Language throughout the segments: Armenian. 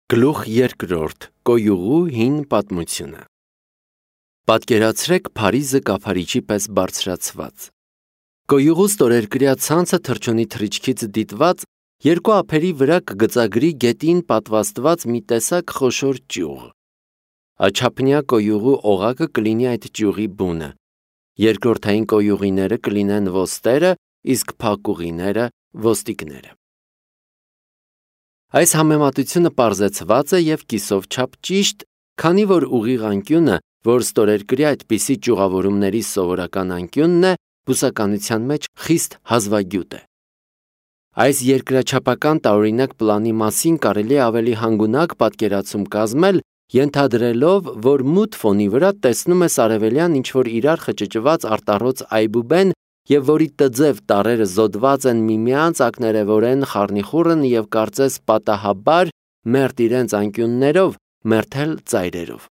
Գլուխ երկրորդ Կոյուղու հին պատմությունը Պատկերացրեք Փարիզը կափարիչի պես բարձրացված։ Կոյուղու ստորերկրյա ցանցը թռչունի թռիչքից դիտված երկու ափերի վրա կգծագրի գետին պատվաստված մի տեսակ խոշոր ճյուղ։ Աչափնյա կոյուղու օղակը կլինի այդ ճյուղի բունը, երկրորդային կոյուղիները կլինեն ոստերը, իսկ փակուղիները ոստիկները։ Այս համեմատությունը պարզեցված է և կիսով չափ ճիշտ, քանի որ ուղիղ անկյունը, որ ստորերկրյա այդպիսի ճյուղավորումների սովորական անկյունն է, բուսականության մեջ խիստ հազվագյուտ է։ Այս երկրաչափական տարօրինակ պլանի մասին կարելի է ավելի հանգունակ պատկերացում կազմել, ենթադրելով, որ մութ ֆոնի վրա տեսնում ես արևելյան ինչ-որ իրար խճճված արտառոց այբուբեն և որի տձև տառերը զոդված են միմյանց ակներևորեն խառնիխուռն և կարծես պատահաբար, մերթ իրենց անկյուններով, մերթ էլ ծայրերով։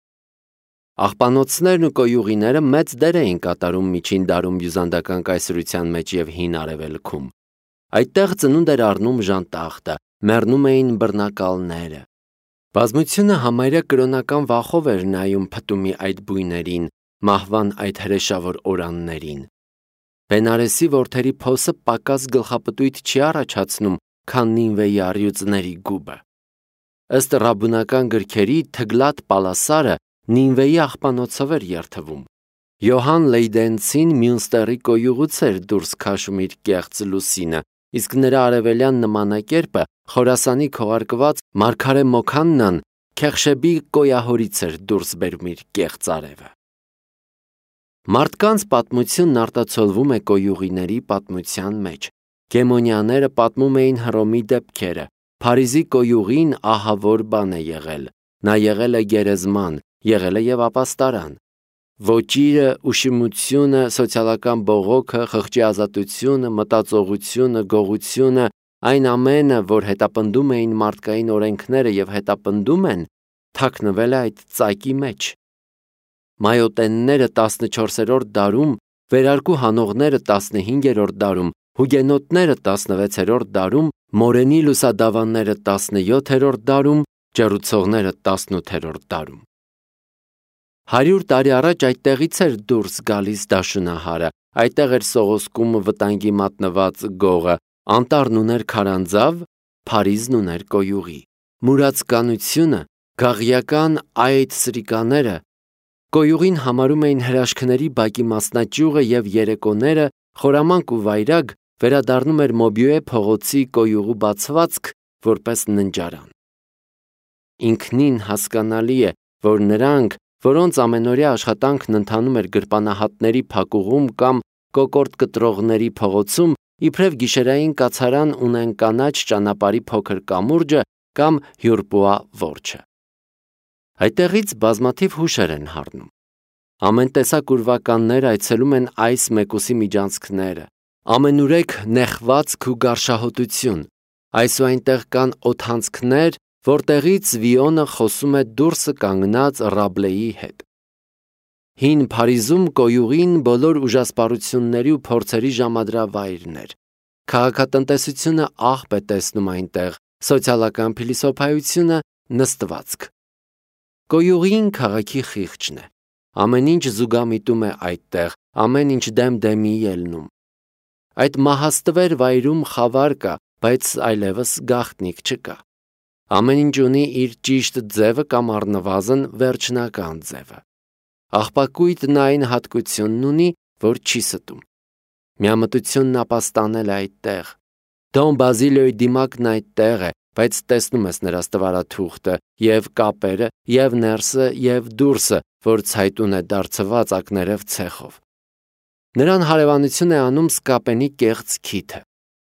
Աղբանոցներն ու կոյուղիները մեծ դեր էին կատարում միջին դարում բյուզանդական կայսրության մեջ և հին արևելքում։ Այդտեղ ծնունդ էր առնում ժանտախտը, մեռնում էին բռնակալները։ Բազմությունը համարյա կրոնական վախով էր նայում փտումի այդ բույներին, մահվան այդ հրեշավոր օրաններին։ Բենարեսի որդերի փոսը պակաս գլխապտույտ չի առաջացնում, քան Նինվեի առյուծների գուբը։ Ըստ ռաբբունական գրքերի Թգլատ Պալասարը Նինվեի աղբանոցով էր երթվում։ Յոհան Լեյդենցին Մյունստերի կոյուղուց էր դուրս քաշում իր կեղծ լուսինը, իսկ նրա արևելյան նմանակերպը Խորասանի քողարկված Մարգարե Մոքաննան Քեղշեբի կոյահորից էր դուրս բերում իր կեղծ արևը։ Մարդկանց պատմությունն արտացոլվում է կոյուղիների պատմության մեջ։ Գեմոնյաները պատմում էին Հռոմի դեպքերը։ Փարիզի կոյուղին ահավոր բան է եղել։ Նա եղել է գերեզման, եղել է և ապաստարան։ Ոճիրը, ուշիմությունը, սոցիալական բողոքը, խղճի ազատությունը, մտածողությունը, գողությունը, այն ամենը, որ հետապնդում էին մարդկային օրենքները և հետապնդում են, թաքնվել է այդ ծակի մեջ։ Մայոտենները 14-րդ դարում, վերարկու հանողները 15-րդ դարում, հուգենոտները 16-րդ դարում, մորենի լուսադավանները 17-րդ դարում, ջեռուցողները 18-րդ դարում։ 100 տարի առաջ այդտեղից էր դուրս գալիս դաշնահարը, այդտեղ էր սողոսկում վտանգի մատնված գողը, անտառն ուներ քարանձավ, Փարիզն ուներ կոյուղի։ Մուրացկանությունը, գաղյական այդ սրիկաները կոյուղին համարում էին հրաշքների բակի մասնաճյուղը և երեկոները, խորամանկ ու վայրագ, վերադառնում էր Մոբյուե փողոցի կոյուղու բացվածք, որպես ննջարան։ Ինքնին հասկանալի է, որ նրանք, որոնց ամենօրյա աշխատանքն ընթանում էր գրպանահատների փակուղում կամ կոկորդ կտրողների փողոցում, իբրև գիշերային կացարան ունեն կանաչ ճանապարհի փոքր կամուրջը կամ հյուռպուա որջը։ Այդտեղից բազմաթիվ հուշեր են հառնում։ Ամեն տեսակ ուրվականներ այցելում են այս մեկուսի միջանցքները, ամենուրեք նեղվածք ու գարշահոտություն, այս ու այնտեղ կան օդանցքներ, որտեղից Վիոնը խոսում է դուրսը կանգնած Ռաբլեի հետ։ Հին Փարիզում կոյուղին բոլոր ուժասպառությունների ու փորձերի ժամադրավայրն էր։ Քաղաքատնտեսությունը աղբ է տեսնում այնտեղ, սոցիալական փիլիսոփայությունը նստվածք։ Կոյուղին քաղաքի խիղճն է։ Ամեն ինչ զուգամիտում է այդտեղ, ամեն ինչ դեմ-դեմի ելնում։ Այդ մահաստվեր վայրում խավար կա, բայց այլևս գաղտնիք չկա։ Ամեն ինչ ունի իր ճիշտ ձևը կամ առնվազն վերջնական ձևը։ Աղբակույտն այն հատկությունն ունի, որ չի ստում։ Միամտությունն ապաստանել է այդտեղ։ Դոն Բազիլիոյի դիմակն այդտեղ է, բայց տեսնում ես նրա ստվարաթուղթը, և կապերը, և ներսը, և դուրսը, որ ցայտուն է դարձված ակներև ցեխով։ Նրան հարևանություն է անում Սկապենի կեղծ քիթը։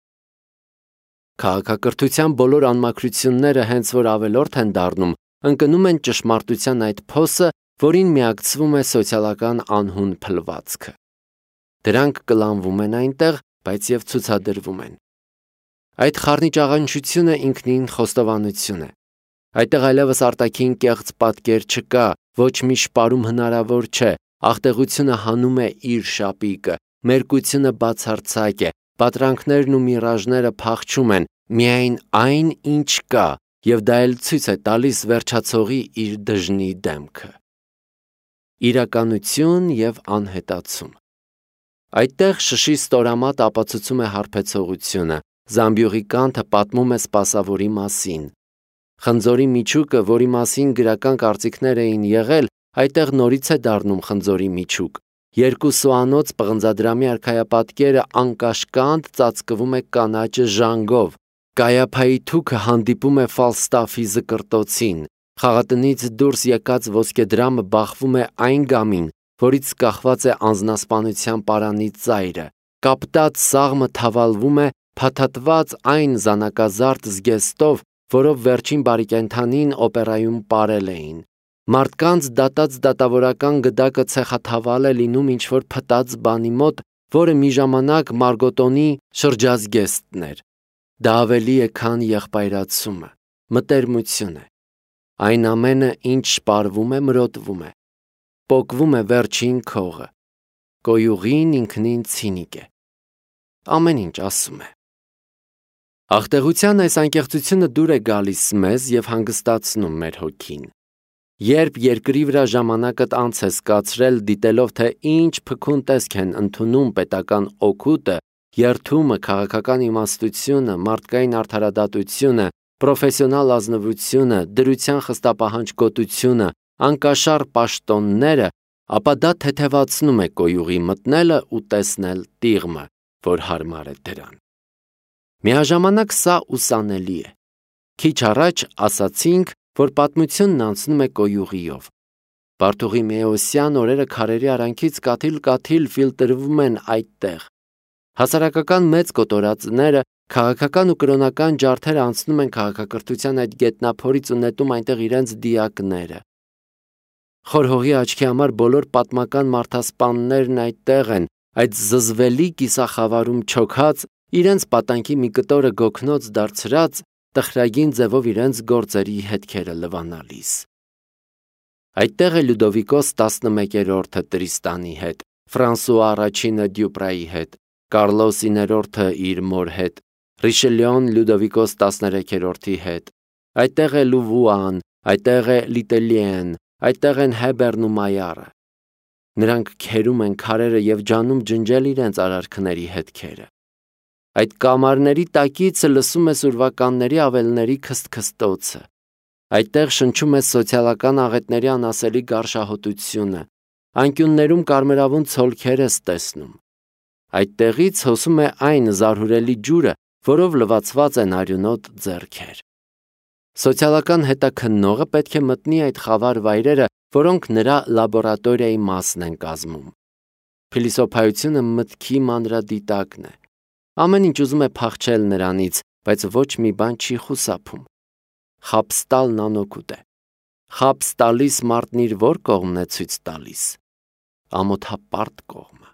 Քաղաքակրթության բոլոր անմաքրությունները հենց որ ավելորդ են դառնում, ընկնում են ճշմարտության այդ փոսը, որին միակցվում է սոցիալական անհուն փլվածքը։ Դրանք կլանվում են այնտեղ, բայց և ցուցադրվում են։ Այդ խառնիճաղանչությունը ինքնին խոստովանություն է։ Այդտեղ այլևս արտաքին կեղծ պատկեր չկա, ոչ մի շպարում հնարավոր չէ, աղտեղությունը հանում է իր շապիկը, մերկությունը բացարձակ է, պատրանքներն ու միրաժները փախչում են, միայն այն, ինչ կա, եւ դա էլ ցույց է տալիս վերջացողի իր դժնի դեմքը։ Իրականություն եւ անհետացում։ Այդտեղ շշի ստորամատ ապացուցում է հարբեցողությունը, զամբյուղի կանթը պատմում է սպասավորի մասին։ Խնձորի միջուկը, որի մասին գրական կարծիքներ էին եղել, այդտեղ նորից է դառնում խնձորի միջուկ։ Երկու սուանոց պղնձադրամի արքայապատկերը անկաշկանդ ծածկվում է կանաչ ժանգով։ Կայափայի թուքը հանդիպում է Ֆալստաֆի զկրտոցին։ Խաղատնից դուրս եկած ոսկեդրամը բախվում է այն գամին, որից կախված է անձնասպանության պարանի ծայրը։ Կապտած սաղմը թավալվում է փաթաթված այն զանակազարդ զգեստով, որով վերջին բարիկենթանին օպերայում պարել էին։ Մարդկանց դատած դատավորական գդակը ցեխաթավալ է լինում ինչ-որ փտած բանի մոտ, որը մի ժամանակ Մարգոտոնի շրջազգեստն էր։ Դա ավելի է, քան եղբայրացումը, մտերմություն է։ Այն ամենը, ինչ շպարվում է, մրոտվում է։ Պոկվում է վերջին քողը։ Կոյուղին ինքնին ցինիկ է։ Ամեն ինչ ասում է։ Աղտեղության այս անկեղծությունը դուր է գալիս մեզ եւ հանգստացնում մեր հոգին։ Երբ երկրի վրա ժամանակդ անց ես կացրել դիտելով, թե ինչ փքուն տեսք են ընդունում պետական օգուտը, երթումը, քաղաքական իմաստությունը, մարդկային արդարադատությունը, պրոֆեսիոնալ ազնվությունը, դրության խստապահանջ գոտությունը, անկաշառ պաշտոնները, ապա դա թեթևացնում է կոյուղի մտնելը ու տեսնել տիղմը, որ հարմար է դրան։ Միաժամանակ սա ուսանելի է։ Քիչ առաջ ասացինք, որ պատմությունն անցնում է կոյուղիով։ Բարդուղիմեոսյան օրերը քարերի արանքից կաթիլ-կաթիլ ֆիլտրվում են այդտեղ։ Հասարակական մեծ կոտորածները, քաղաքական ու կրոնական ջարդերը անցնում են քաղաքակրթության այդ գետնափորից ու նետում այնտեղ իրենց դիակները։ Խորհողի աչքի համար բոլոր պատմական մարդասպաններն այդտեղ են, այդ զզվելի կիսախավարում չոքած, իրենց պատանքի մի կտորը գոգնոց դարձրած, տխրագին ձևով իրենց գործերի հետքերը լվանալիս։ Այդտեղ է Լյուդովիկոս 11-րդը Տրիստանի հետ, Ֆրանսուଆ առաջինը Դյուպրայի հետ, Կարլոս 9-րդը իր մոր հետ, Ռիշելյոն Լյուդովիկոս 13-րդի հետ։ Այդտեղ է Լուվուան, այդտեղ է Լիտելիեն, այդտեղ են Հեբերն ու Մայարը։ Նրանք քերում են քարերը եւ ջանում ջնջել իրենց արարքների հետքերը։ Այդ կամարների տակիցը լսում է սուրվականների ավելների քստքստոցը։ Այդտեղ շնչում է սոցիալական աղետների անասելի գարշահոտությունը, անկյուններում կարմրավուն ցոլքեր ես տեսնում։ Այդտեղից հոսում է այն զարհուրելի ջուրը, որով լվացված են արյունոտ ձեռքեր։ Սոցիալական հետաքննողը պետք է մտնի այդ խավար վայրերը, որոնք նրա լաբորատորիայի մասն են կազմում։ Փիլիսոփայությունը մտքի մանրադիտակն է։ Ամեն ինչ ուզում է փախչել նրանից, բայց ոչ մի բան չի խուսափում։ Խաբստալն անօգուտ է։ Խաբս տալիս մարդն իր ո՞ր կողմն է ցույց տալիս։ Ամոթապարտ կողմը։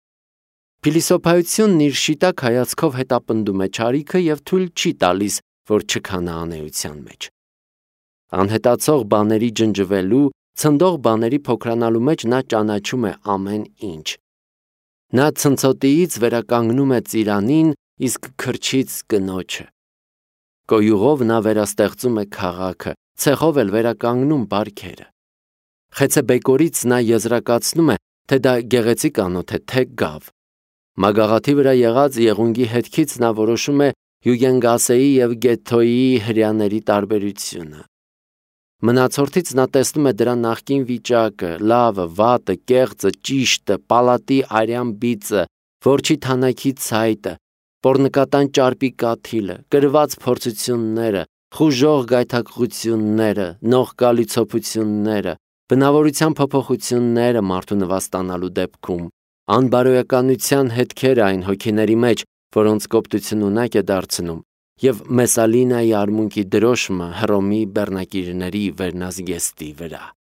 Փիլիսոփայությունն իր շիտակ հայացքով հետապնդում է չարիքը եւ թույլ չի տալիս, որ չքանա անեության մեջ։ Անհետացող բաների ջնջվելու, ցնդող բաների փոքրանալու մեջ նա ճանաչում է ամեն ինչ։ Նա ցնցոտիից վերականգնում է ծիրանին, իսկ քրչից կնոջը։ Կոյուղով նա վերաստեղծում է քաղաքը, ցեխով էլ վերականգնում բարքերը։ Խեցեբեկորից նա եզրակացնում է, թե դա գեղեցիկ անոթ է, թե գավ։ Մագաղաթի վրա եղած եղունգի հետքից նա որոշում է Հյուգենգասեի եւ Գետոյի հրյաների տարբերությունը։ Մնացորդից նա տեսնում է դրա նախկին վիճակը, լավը, վատը, կեղծը, ճիշտը, պալատի արյան բիծը, որջի թանաքի ցայտը, պոռնկատան ճարպի կաթիլը, կրված փորձությունները, խուժող գայթակղությունները, նողկալի ցոփությունները, բնավորության փոփոխությունները մարդու նվաստանալու դեպքում, անբարոյականության հետքերը այն հոգիների մեջ, որոնց կոպտություն ունակ է դարձնում, եւ Մեսալինայի արմունկի դրոշմը Հռոմի բեռնակիրների վերնազգեստի վրա։